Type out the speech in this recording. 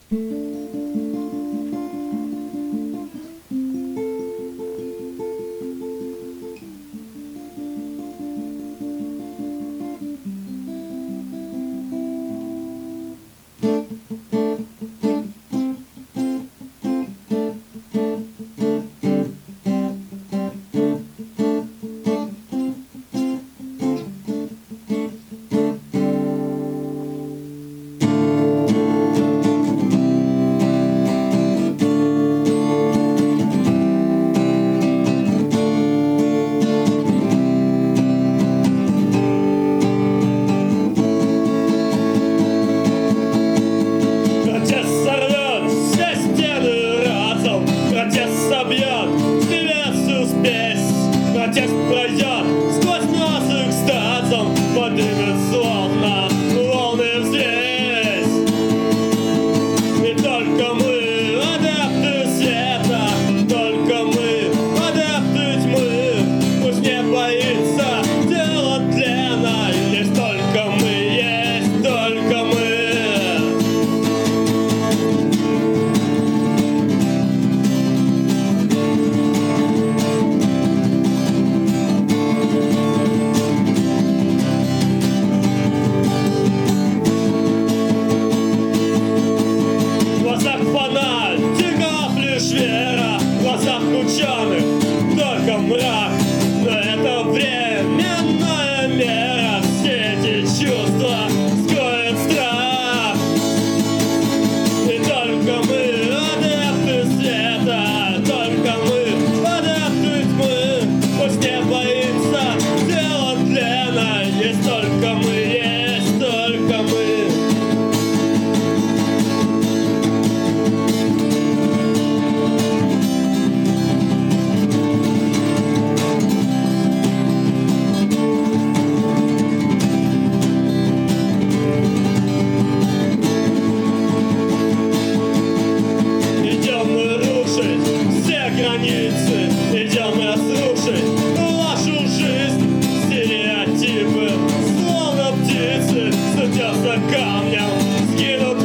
Протест пройдет сквозь нас экстазом, поднимет словно волны взвесь. И только мы, адепты света, только мы, адепты тьмы, пусть не боится тело тлена, и лишь только мы есть, только мы. Вера в глазах ученых, только мрак, но это временная мера. Все эти чувства скроет страх. И только мы, адепты света, только мы, адепты тьмы, пусть не боится тело тлена, есть только мы, есть только мы. Границы, идем разрушить вашу жизнь. Стереотипы, словно птицы, судятся камнем, скинут